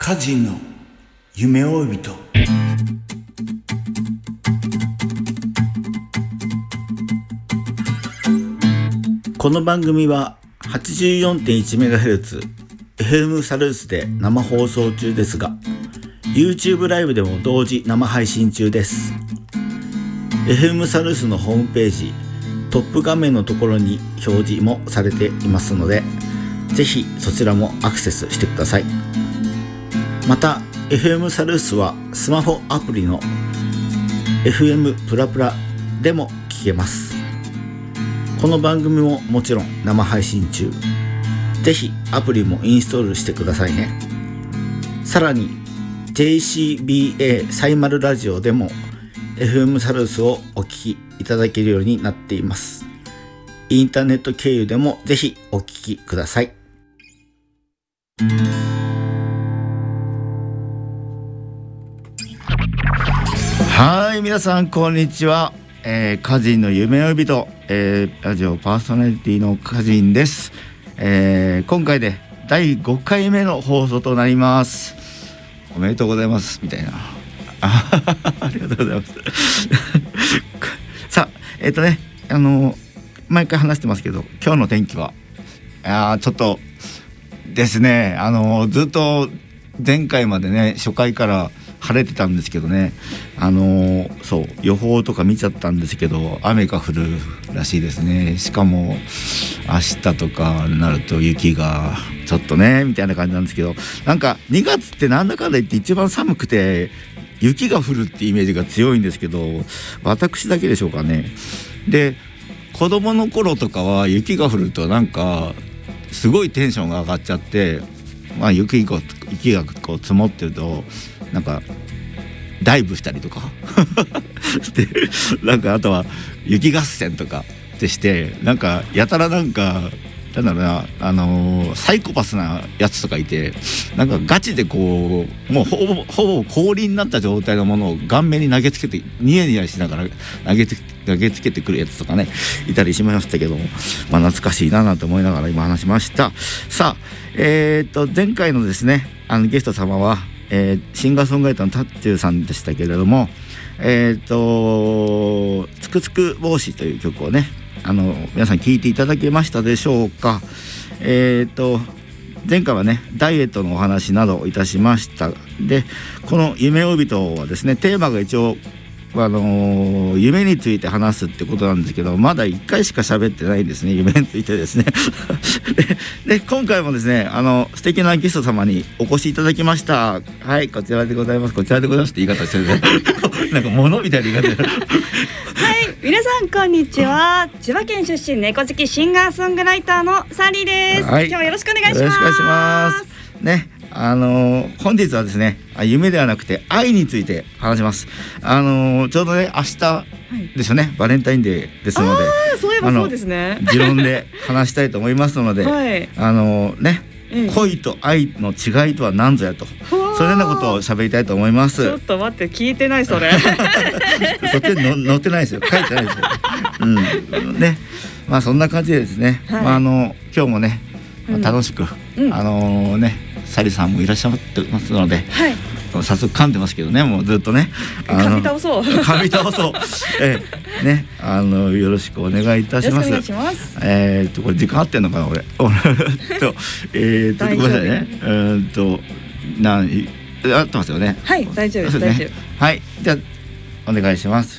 歌人の夢追い人。この番組は 84.1MHz FM サルースで生放送中ですが、 YouTube ライブでも同時生配信中です。 FM サルースのホームページトップ画面のところに表示もされていますので、ぜひそちらもアクセスしてください。また FM サルースはスマホアプリの FM プラプラでも聞けます。この番組ももちろん生配信中。ぜひアプリもインストールしてくださいね。さらに JCBA サイマルラジオでも FM サルースをお聞きいただけるようになっています。インターネット経由でもぜひお聞きください。はい、皆さんこんにちは。歌人の夢追い人、ラジオパーソナリティの歌人です。今回で第5回目の放送となります。おめでとうございますみたいな。ありがとうございますさあ毎回話してますけど、今日の天気はちょっとですね、ずっと前回までね、初回から晴れてたんですけどね、そう予報とか見ちゃったんですけど、雨が降るらしいですね。しかも明日とかになると雪がちょっとねみたいな感じなんですけど、なんか2月ってなんだかんだ言って一番寒くて雪が降るってイメージが強いんですけど、私だけでしょうかね。で、子供の頃とかは雪が降るとなんかすごいテンションが上がっちゃって、雪がこう積もってるとなんかダイブしたりとかで、なんかあとは雪合戦とかってして、なんかやたらなんだろうな、サイコパスなやつとかいて、なんかガチでこうもうほぼ氷になった状態のものを顔面に投げつけてニヤニヤしながら投げつけてくるやつとかね、いたりしましたけども、懐かしいなと思いながら今話しました。さあ、前回のですねゲスト様は、シンガーソングライターのタッチューさんでしたけれども、つくつく帽子という曲をね、皆さん聞いていただけましたでしょうか。前回はねダイエットのお話などをいたしました。で、この夢追い人はですね、テーマが一応夢について話すってことなんですけど、まだ1回しか喋ってないんですね、夢についてですねで今回もですね素敵なゲスト様にお越しいただきました。はい、こちらでございます。こちらでございますって言い方してるねなんか物みたいな言い方はい、 皆さんこんにちは。千葉県出身猫好きシンガーソングライターのサリーです。今日はよろしくお願いします。 よろしくお願いしますね。本日はですね、夢ではなくて愛について話します。ちょうどね明日ですよね、バレンタインデーですので、 そういえばそうですね、 持論で話したいと思いますので、恋と愛の違いとは何ぞやと、そういうようなことを喋りたいと思います。 ちょっと待って、聞いてないそれそっちに載ってないですよ、書いてないですよね。そんな感じでですね、今日もね楽しく、サリさんもいらっしゃってますので、早速噛んでますけどね、もうずっとね噛み倒そうね、よろしくお願いいたします。 よろしくお願いします。 これ時間合ってんのかな俺ごめんなさいね。合ってますよね。 はい、大丈夫です、大丈夫。 はい、じゃあお願いします。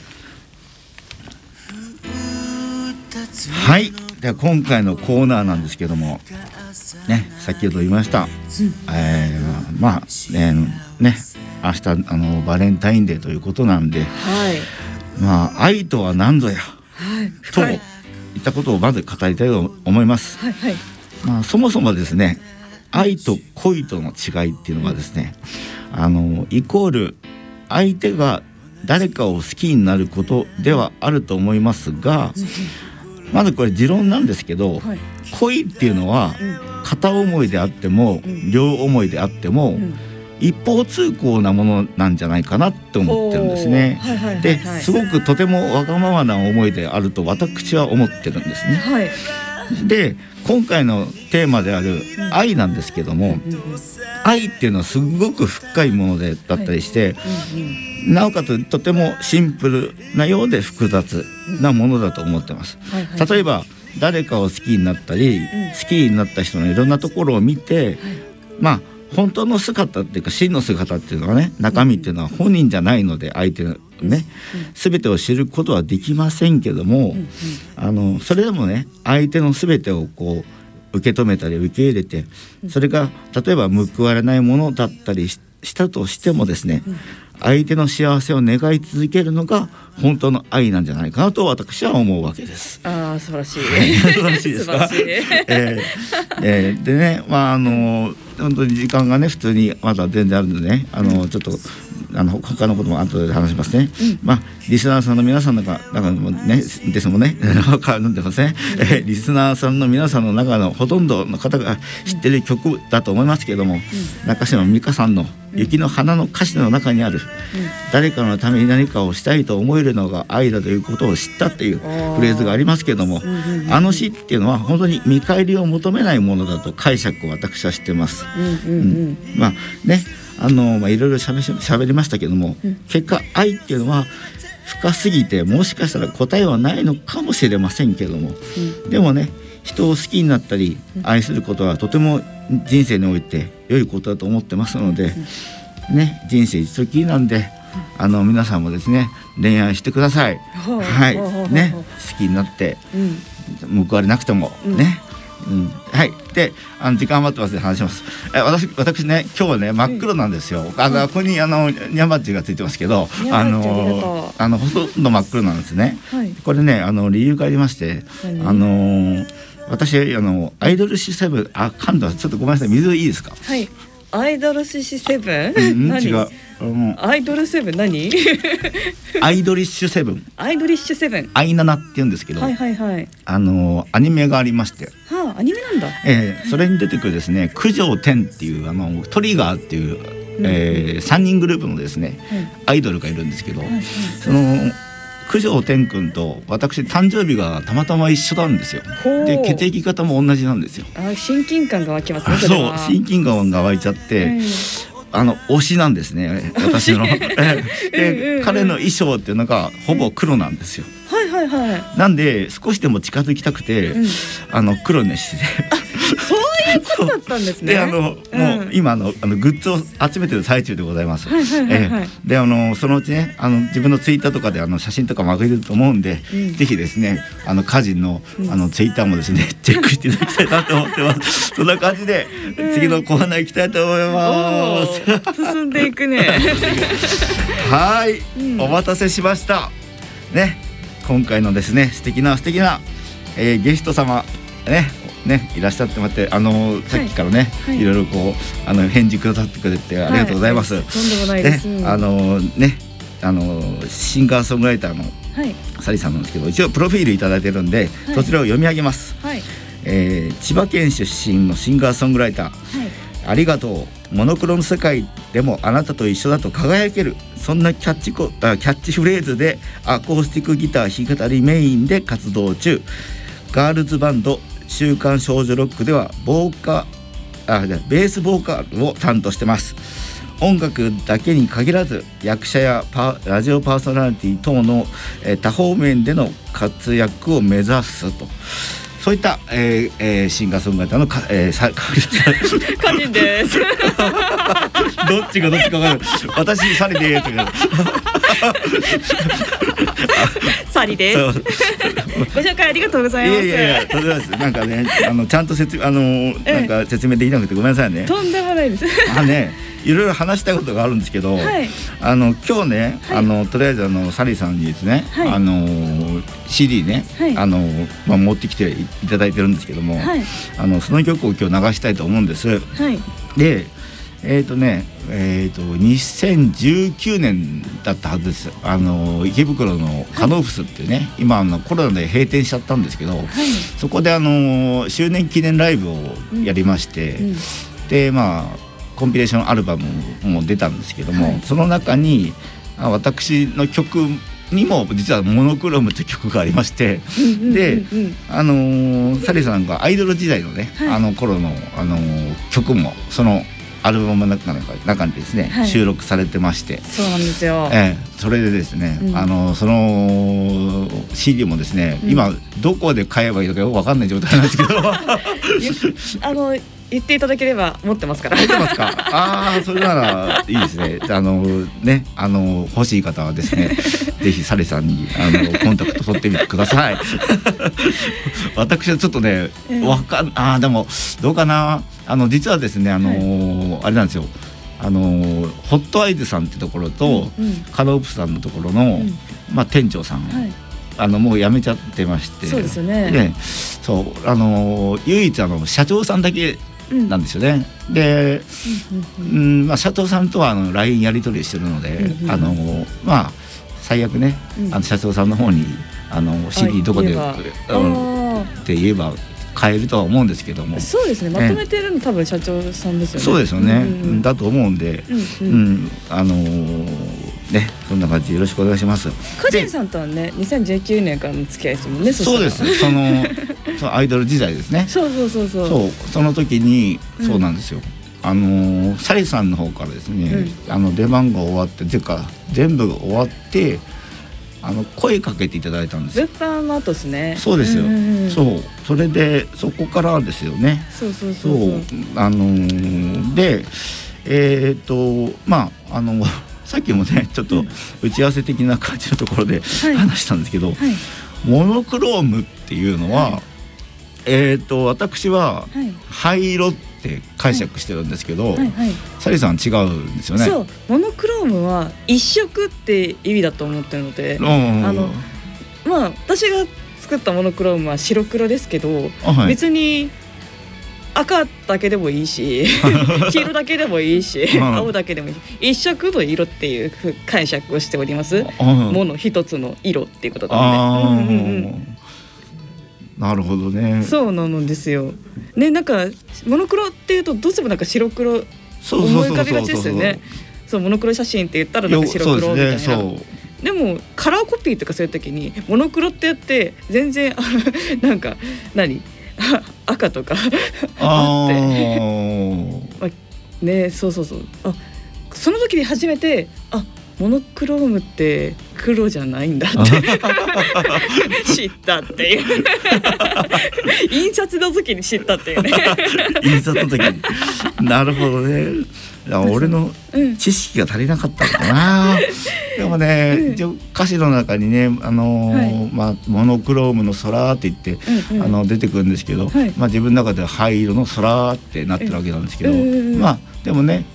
はい、では今回のコーナーなんですけどもね、先ほど言いました、明日バレンタインデーということなんで、愛とは何ぞや、といったことをまず語りたいと思います。そもそもですね、愛と恋との違いっていうのがですね、イコール相手が誰かを好きになることではあると思いますが、まずこれ持論なんですけど、恋っていうのは片思いであっても両思いであっても一方通行なものなんじゃないかなって思ってるんですね。ですごくとてもわがままな思いであると私は思ってるんですね。 で今回のテーマである愛なんですけども、愛っていうのはすごく深いものだったりして、なおかつとてもシンプルなようで複雑なものだと思ってます。例えば誰かを好きになったり、好きになった人のいろんなところを見て、本当の姿っていうか真の姿っていうのはね、中身っていうのは本人じゃないので、相手のね、全てを知ることはできませんけども、それでもね、相手の全てをこう受け止めたり受け入れて、それが例えば報われないものだったりしたとしてもですね、相手の幸せを願い続けるのが本当の愛なんじゃないかなと私は思うわけです。 素晴らしい。 素晴らしいですか。でね、本当に時間がね普通にまだ全然あるのでね、ちょっと他のことも後で話しますね。リスナーさんの皆さんの中もねですもんね、分かるんでますね。リスナーさんの皆さんの中のほとんどの方が知ってる曲だと思いますけども、中島美嘉さんの雪の花の歌詞の中にある、誰かのために何かをしたいと思えるのが愛だということを知ったっていうフレーズがありますけども、あの詩っていうのは本当に見返りを求めないものだと解釈を私はしてます。いろいろ喋りましたけども、結果愛っていうのは深すぎてもしかしたら答えはないのかもしれませんけども、でもね、人を好きになったり愛することはとても人生において良いことだと思ってますので、人生一時なんで皆さんもですね恋愛してください。好きになって報われなくてもね。で時間余ってますので話します。私ね今日はね真っ黒なんですよ。ここにニャンバッジがついてますけど、ほとんど真っ黒なんですね。これね理由がありまして、私アイドルシセブン感動、ちょっとごめんなさい、水いいですか。 アイドルシセブン？ 違う。 アイドルセブン何？ アイドリッシュセブン。 アイドリッシュセブン。 アイナナって言うんですけど、アニメがありまして、 アニメなんだ。 それに出てくるですね、九条天っていうトリガーっていう、3人グループのですね、アイドルがいるんですけど、その九条天くんと私誕生日がたまたま一緒なんですよ。で血液型も同じなんですよ。 親近感が湧きますね。 そう、親近感が湧いちゃって、推しなんですね、私の。で彼の衣装っていうのがほぼ黒なんですよ。なんで少しでも近づきたくて、黒にしてそういうことだったんですね。 でもう今グッズを集めてる最中でございます。でそのうちね自分のツイッターとかで写真とかも上げると思うんで、ぜひですね歌人のツイッターもですねチェックしていただきたいなと思ってます。そんな感じで次のコーナー行きたいと思います。 進んでいくね。 はい、お待たせしましたね。今回のですね素敵な、ゲスト様いらっしゃってもらって、さっきからね、いろいろこう返事くださってくれてありがとうございます。 とんでもないです。 シンガーソングライターのサリさんなんですけど、一応プロフィールいただいてるんで、そちらを読み上げます。千葉県出身のシンガーソングライター、ありがとう、モノクロの世界でもあなたと一緒だと輝ける、そんなキャッチフレーズでアコースティックギター弾き語りメインで活動中。ガールズバンド週刊少女ロックではベースボーカルを担当してます。音楽だけに限らず役者やラジオパーソナリティ等の、多方面での活躍を目指すと、そういった、シンガーソングライターのカジンです。 どっちがどっちか分かる。私サリです。 サリです。ご紹介ありがとうございます。 とんでもないです。なんかねちゃんと説明できなくてごめんなさいね。 とんでもないです。 いろいろ話したいことがあるんですけど、今日ねとりあえずサリーさんにですね、CD ね、持ってきていただいてるんですけども、その曲を今日流したいと思うんです。で2019年だったはずです。池袋のカノーフスっていうね、今コロナで閉店しちゃったんですけど、そこで周年記念ライブをやりまして、でコンピレーションアルバムも出たんですけども、その中に私の曲にも実はモノクロームって曲がありまして、でサリーさんがアイドル時代のね、頃の曲もそのアルバムの中にですね、収録されてまして、 そうなんですよ。 それでですね、その CD もですね、今どこで買えばいいのかよく分かんない状態なんですけど言っていただければ持ってますから。 持ってますか。ああ、それならいいですね。欲しい方はですね、ぜひサリさんにコンタクト取ってみてください。私はちょっとね、でもどうかな。実はですね、あれなんですよ。ホットアイズさんってところと、カロープさんのところの、店長さん、もう辞めちゃってまして、 そうですよね。 唯一社長さんだけなんですよね。で、社長さんとはLINE やり取りしてるので、最悪ね、社長さんの方にCD どこでって言えば買えるとは思うんですけども、 そうですね、まとめてるの多分社長さんですよね。 そうですよね、だと思うんで、そんな感じでよろしくお願いします。 カジンさんとはね、2019年からの付き合いですもんね。 そうです。そのアイドル時代ですね。 そうその時に、そうなんですよ。サリさんの方からですね、出番が終わって全部終わって声かけていただいたんですよ。 物販の後ですね。 そうですよ。それでそこからですよね。でさっきもねちょっと打ち合わせ的な感じのところで話したんですけど、モノクロームっていうのは、私は灰色って解釈してるんですけど、サリさん違うんですよね。 そう、モノクロームは一色って意味だと思ってるので、私が作ったモノクロームは白黒ですけど、別に赤だけでもいいし黄色だけでもいいし、青だけでもいい、一色の色っていう解釈をしております。もの一つの色っていうことなので。 なるほどね。 そうなんですよね。なんかモノクロっていうとどうしてもなんか白黒思い浮かびがちですよね。そう、モノクロ写真って言ったらなんか白黒みたいな。でもカラーコピーとかそういう時にモノクロってやって全然なんか赤とかあってね、そう。その時に初めてモノクロームって黒じゃないんだって知ったっていう印刷の時に知ったっていうね印刷の時になるほどね。俺の知識が足りなかったのかな。でもね、歌詞の中にね、モノクロームの空って言って出てくるんですけど、自分の中では灰色の空ってなってるわけなんですけど、でもね、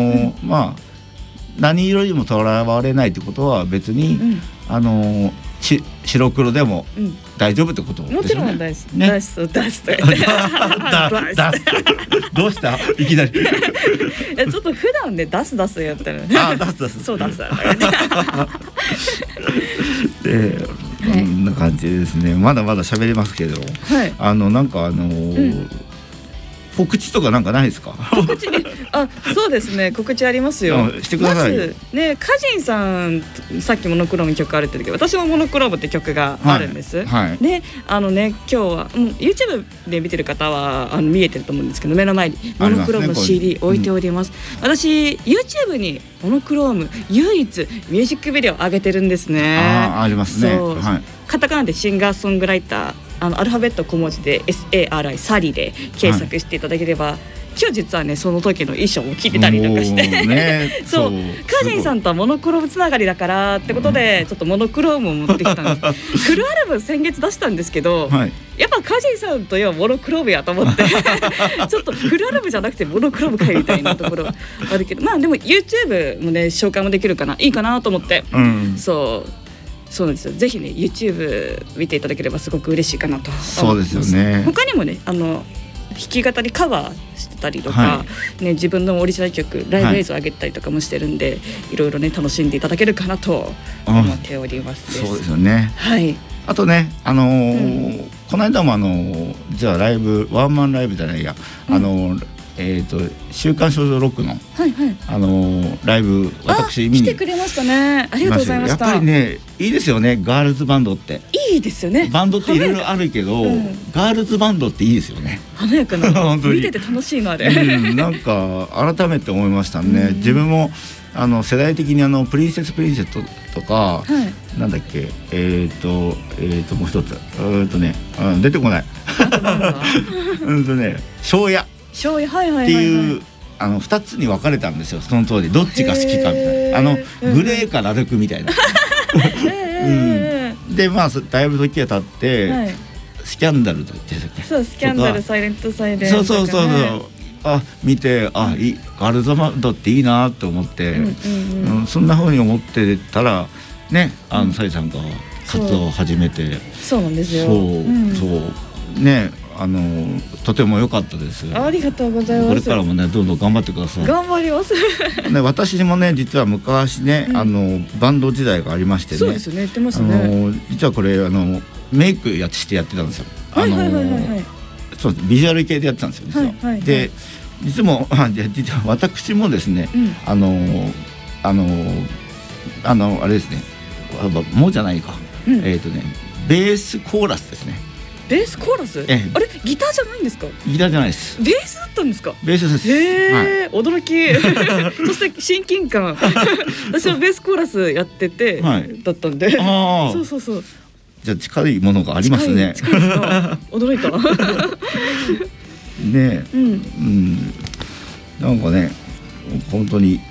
何色にもとらわれないってことは別に、白黒でも大丈夫ってことですよね。 もちろん出すどうしたいきなりちょっと普段で出すやってる。 出すそう出すで、こんな感じでですね、まだまだ喋れますけど、告知とかなんかないですか？ 告知そうですね、告知ありますよ。 してください。 まずね、カジンさんさっきモノクローム曲あるって言ったけど、私もモノクロームって曲があるんです。で、今日はYouTube で見てる方は見えてると思うんですけど、目の前にモノクロームの CD 置いております。私 YouTube にモノクローム唯一ミュージックビデオ上げてるんですね。 ありますね。 カタカナでシンガーソングライター、アルファベット小文字で SARI サリで検索していただければ、今日実はねその時の衣装も着てたりとかしてそうカジンさんとはモノクロームつながりだからってことで、ちょっとモノクロームを持ってきたんです。フルアルバム先月出したんですけど、やっぱカジンさんといえばモノクロームやと思ってちょっとフルアルバムじゃなくてモノクロームかいみたいなところあるけど、でも YouTube もね紹介もできるかな、いいかなと思って、そうなんですよ。ぜひね YouTube 見ていただければすごく嬉しいかなと思います。 そうですよね。 他にもね弾き語りカバーしてたりとか、自分のオリジナル曲ライブ映像上げたりとかもしてるんで、いろいろね楽しんでいただけるかなと思っております。 そうですよね。あとね、この間も実はライブワンマンライブじゃないや、 週刊少女ロックの、ライブ私見に来てくれましたね。ありがとうございました。 やっぱりねいいですよね、ガールズバンドって。 いいですよね。 バンドっていろいろあるけど、ガールズバンドっていいですよね。 華やかな本当に見てて楽しいのあれ、 なんか改めて思いましたね。自分も世代的にプリンセスとか、なんだっけもう一つ出てこない庄屋っていう2つに分かれたんですよ。その当時どっちが好きかみたいな、グレーかラルクみたいなでだいぶ時が経って、スキャンダルと言ってたっけ。 そうスキャンダル、サイレントサイレント、 そう見てガールズバンドっていいなと思って、そんな風に思ってたらね、サリさんが活動を始めて、 そうなんですよ。 そうね、とても良かったです。 ありがとうございます。 これからもねどんどん頑張ってください。 頑張りますね、私もね実は昔ね、バンド時代がありましてね。 そうですね、言ってますね。 実はこれメイクしてやってたんですよ。そうビジュアル系でやってたんですよ、実は。で実は私もですね、あれですね、もうじゃないか、ベースコーラスですね。 ベースコーラス？あれギターじゃないんですか？ ギターじゃないです。 ベースだったんですか？ ベースです。 驚き。そして親近感。私はベースコーラスやっててだったんで。そう。 じゃあ近いものがありますね。 近いですか？驚いた。 ね、なんかね本当に。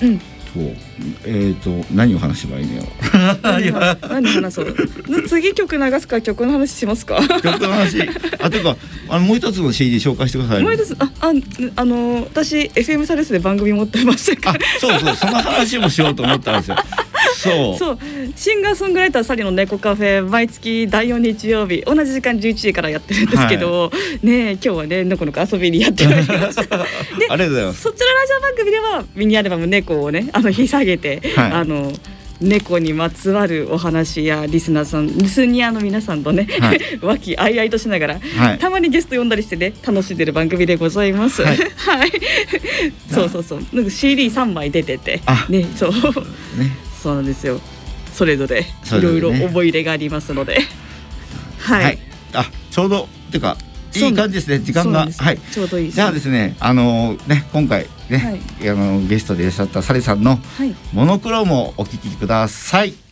何を話せばいいのよ。 何話そう。次曲流すか、曲の話しますか。 曲の話。というかもう一つの CD 紹介してください。 もう一つ私 FM サレスで番組持ってましたから。 そうその話もしようと思ったんですよ。 そうシンガーソングライターサリの猫カフェ、毎月第4日曜日同じ時間11時からやってるんですけど、ね、今日はねのこのこ遊びにやってまいりました。でありがとうございます。 そちらラジオ番組ではミニアルバム猫をね引っ提げて、猫にまつわるお話やリスニアの皆さんとね、和気あいあいとしながら、たまにゲスト呼んだりしてね楽しんでる番組でございます。はい、そうなんか CD3 枚出ててね、そうなんですよ。それぞれいろいろ思い入れがありますので、 ちょうどっていうかいい感じですね、時間が。 ちょうどいいです。 じゃあですね、今回ね、ゲストでいらっしゃったサリさんのモノクロームをお聞きください。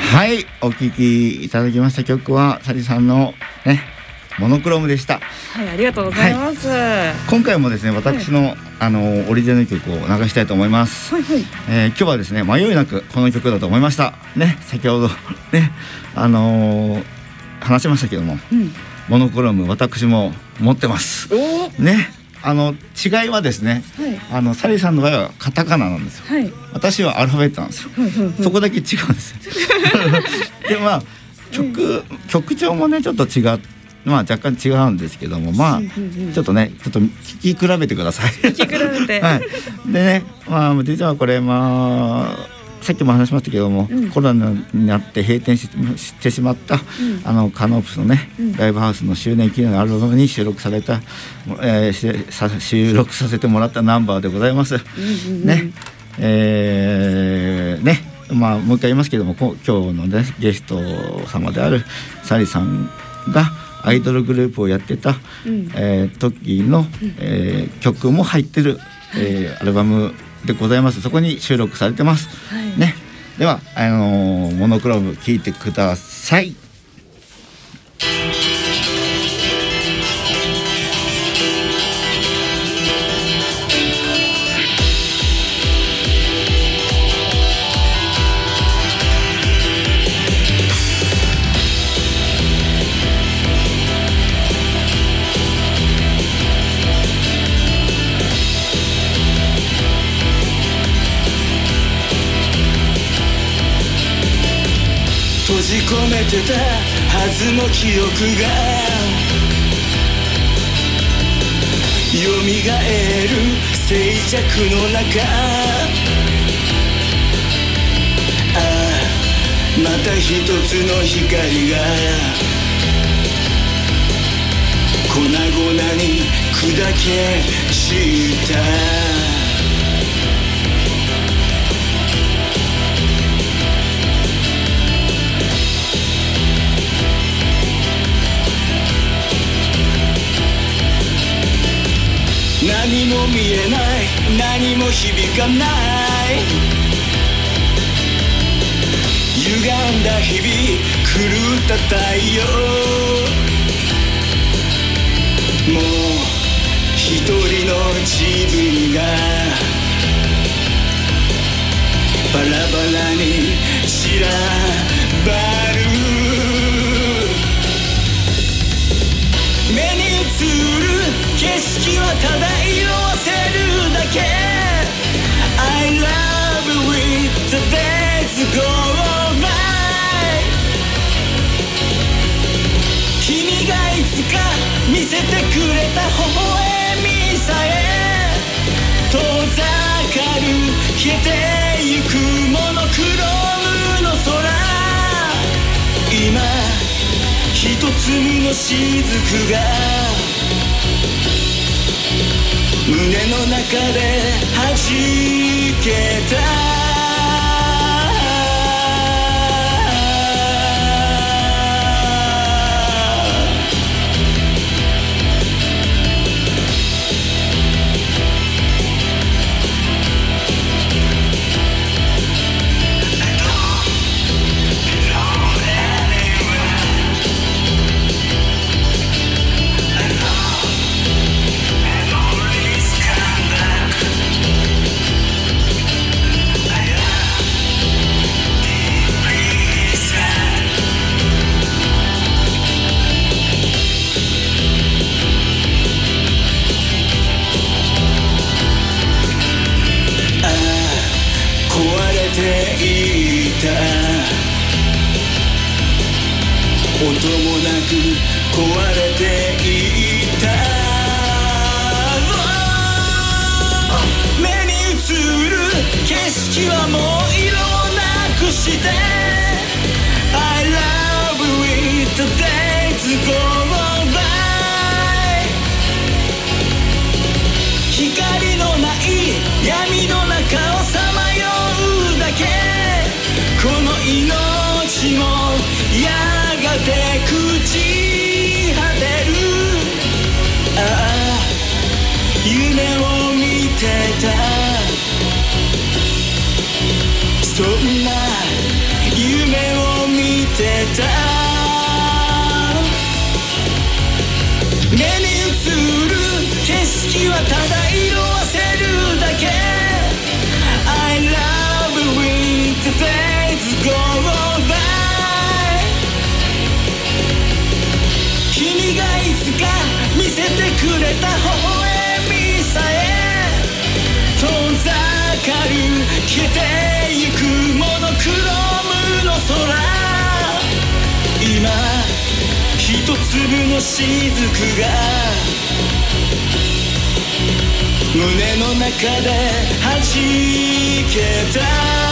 はい、お聴きいただきました曲はサリさんのねモノクロームでした。 はい、ありがとうございます。 今回もですね、私の、オリジナル曲を流したいと思います。今日はですね、迷いなくこの曲だと思いましたね。先ほどね、話しましたけども、モノクローム私も持ってますね。違いはですね、サリさんの場合はカタカナなんですよ、私はアルファベットなんですよ、そこだけ違うんですで曲調もねちょっと違って若干違うんですけども、ちょっとねちょっと聞き比べてください聞き比べてでね、実はこれさっきも話しましたけども、コロナになって閉店してしまった、カノープスのね、ライブハウスの周年記念のアルバムに収録させてもらったナンバーでございます。ね、もう一回言いますけども、今日のねゲスト様であるサリさんがアイドルグループをやってた、時の、曲も入ってる、アルバムでございます。そこに収録されてます、ね。ではモノクローム聴いてください。 閉じ込めてたはずの記憶が蘇る静寂の中、また一つの光が粉々に砕け散った。何も見えない、何も響かない、歪んだ日々、狂った太陽。もう一人の自分がバラバラに散らばる。目に映る景色はただ色あせるだけ。 I love with the days go by。 君がいつか見せてくれた微笑みさえ遠ざかる消えてゆくモノクロームの空。今一粒の雫が胸の中で弾けた。音もなく壊れていた。目に映る景色はもう色をなくして I love with the days go by。 光のない闇の中をさまようだけ。この命もやがて朽ち果てる。ああ夢を見てた。そんな夢をてた目に映る景色はただ色あせるだけ I love winter days go by 君がいつか見せてくれた微笑みさえ遠ざかる消えてゆくモノクロームの空今一粒の雫が胸の中で弾けた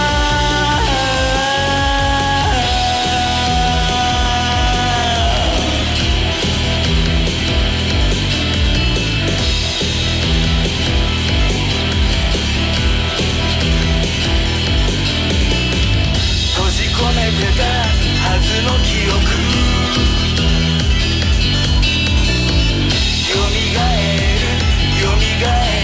閉じ込めてたはずの記憶よみがえるよみがえ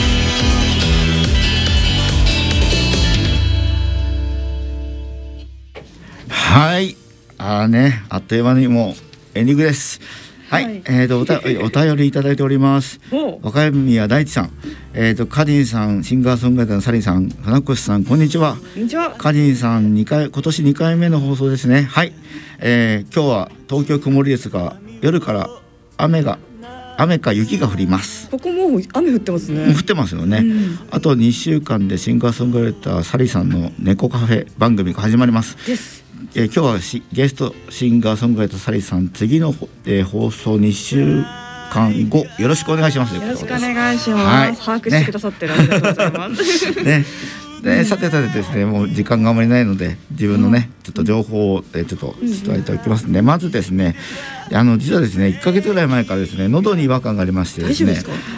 る。はい、あっという間にもうエンディングです。はい、 はいお便りいただいております。若宮大地さん、カディンさん、シンガーソングライターのサリーさん、船越さん、こんにちは。 こんにちは。 カディンさん、今年2回目の放送ですね。はい、今日は東京曇りですが、夜から雨か雪が降ります。 ここもう雨降ってますね。 もう降ってますよね、あと2週間でシンガーソングライターサリーさんの猫カフェ番組が始まります。 です。 今日はゲストシンガーソングライターサリーさん、次の、放送2週間後よろしくお願いします。 よろしくお願いします。 はい、 把握してくださってる、ありがとうございますねさてですね、もう時間があまりないので自分のね、ちょっと情報をちょっと伝えておきますね。まずですね、実はですね1ヶ月ぐらい前からですね喉に違和感がありましてですね、 大丈夫です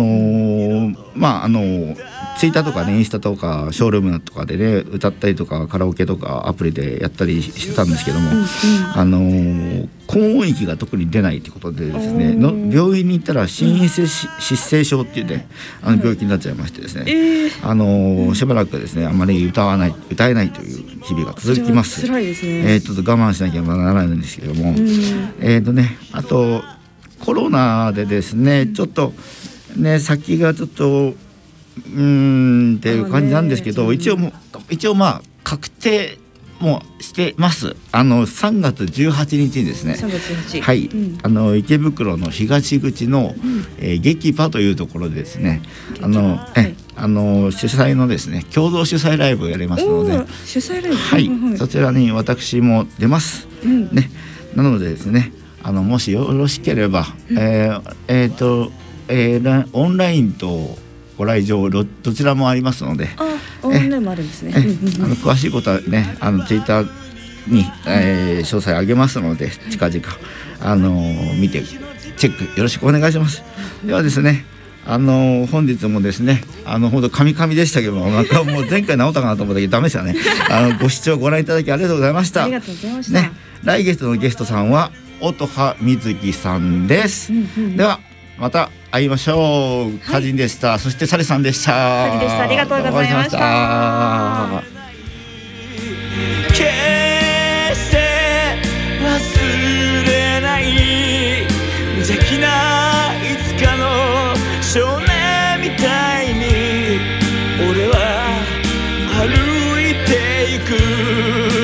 か？ツイッターとかね、インスタとかショールームとかでね歌ったりとかカラオケとかアプリでやったりしてたんですけども、高音域が特に出ないということでですね病院に行ったら心因性失声症っていうね病気になっちゃいましてですね、しばらくですねあまり歌えないという日々が続きます。 辛いですね。 ちょっと我慢しなきゃならないんですけども、あとコロナでですね、ちょっとね先がちょっとっていう感じなんですけど、一応まあ確定もしてます。3月18日にですね、 3月18日、 はい、池袋の東口の、劇場というところでですね、主催のですね共同主催ライブをやりますので、 主催ライブ、 はい、そちらに私も出ます、ね。なのでですね、もしよろしければ、オンラインとご来場どちらもありますので、 オンラインもあるんですね。 詳しいことはねツイッターに、詳細あげますので近々見てチェックよろしくお願いします。ではですね、本日もですねほんとカミカミでしたけども、なんかもう前回治ったかなと思ったけどダメでしたね。ご視聴ご覧いただきありがとうございました。 ありがとうございました。 ね、来月のゲストさんは音羽瑞希さんです。ではまた会いましょう。カジンでした。そしてサリさんでした。 サリでした。ありがとうございました。 決して忘れない無邪気ないつかの少年みたいに俺は歩いていく